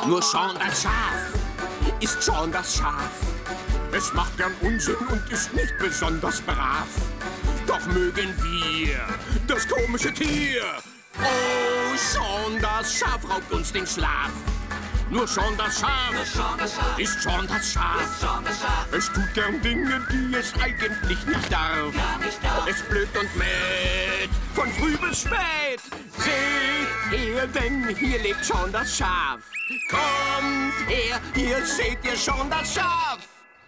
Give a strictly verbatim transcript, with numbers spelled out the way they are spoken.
Nur Sean das Schaf ist Sean das Schaf. Es macht gern Unsinn und ist nicht besonders brav. Doch mögen wir das komische Tier. Oh, Sean das Schaf raubt uns den Schlaf. Nur Sean das Schaf, Nur Sean das Schaf ist Sean das Schaf. ist Sean das Schaf. Es tut gern Dinge, die es eigentlich nicht darf. Gar nicht darf. Es blökt und mäht von früh bis spät. Seht her, denn hier lebt Sean das Schaf. Kommt her, hier seht ihr Sean das Schaf.